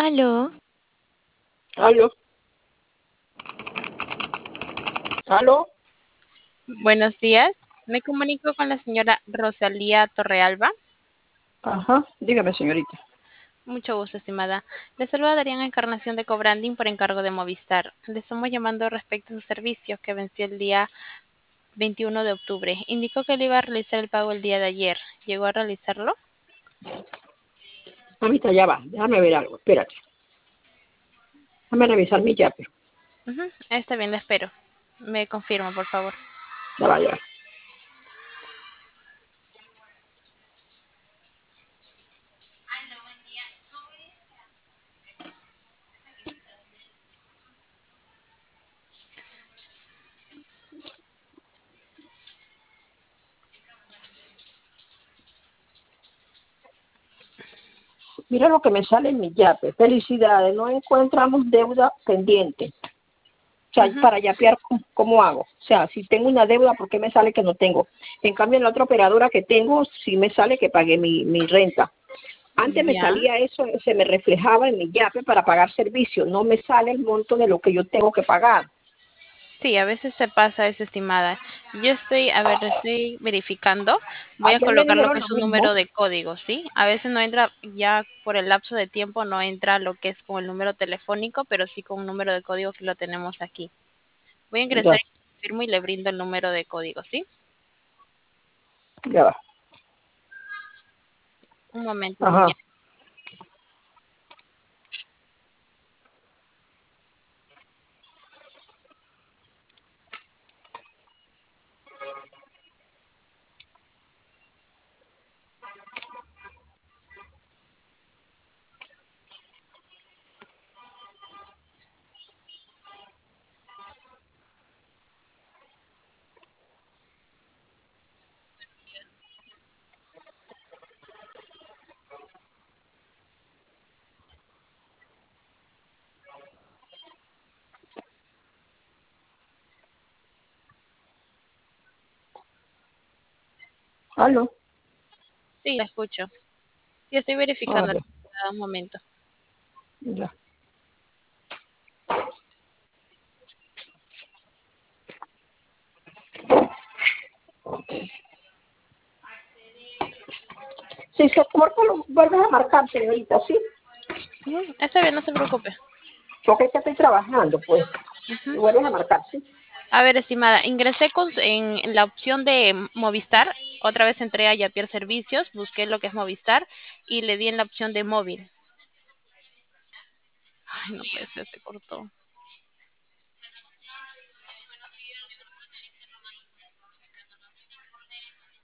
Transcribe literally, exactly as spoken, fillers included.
Aló, Aló, aló, Buenos días. Me comunico con la señora Rosalía Torrealba. ajá, dígame señorita. Mucho gusto, estimada. Le saluda Darían Encarnación de Cobranding por encargo de Movistar. Le estamos llamando respecto a su servicio que venció el día veintiuno de octubre. Indicó que le iba a realizar el pago el día de ayer. ¿Llegó a realizarlo? Mamita, ya va, déjame ver algo, espérate. Déjame revisar mi yape. Ujú, está bien, le espero. Me confirma, por favor. Ya va, ya va. Mira lo que me sale en mi yape. Felicidades, no encontramos deuda pendiente. O sea, Ujú. para yapear, ¿cómo, cómo hago? O sea, si tengo una deuda, ¿por qué me sale que no tengo? En cambio, en la otra operadora que tengo, sí me sale que pagué mi, mi renta. Antes me Ya. salía eso, se me reflejaba en mi yape para pagar servicios. No me sale el monto de lo que yo tengo que pagar. Sí, a veces se pasa eso, estimada. Yo estoy, a ver, estoy verificando. Voy a Ayer me colocar lo dijeron que lo es un mismo. número de código, ¿sí? A veces no entra, ya por el lapso de tiempo no entra lo que es con el número telefónico, pero sí con un número de código que lo tenemos aquí. Voy a ingresar Ya, y confirmo y le brindo el número de código, ¿sí? ya va. Un momento, Ajá. niña. Aló. Sí, la escucho. Sí, estoy verificando. Vale, Un momento. ya. Si se corta, lo vuelves a marcar, señorita, ¿sí? Ujú, está bien, no se preocupe. Porque es que estoy trabajando, pues. Y Ujú. vuelves a marcar, ¿sí? A ver, estimada, ingresé con, su- en la opción de Movistar, otra vez entré a Yapier Servicios, busqué lo que es Movistar y le di en la opción de móvil. Ay, no puede ser, se cortó.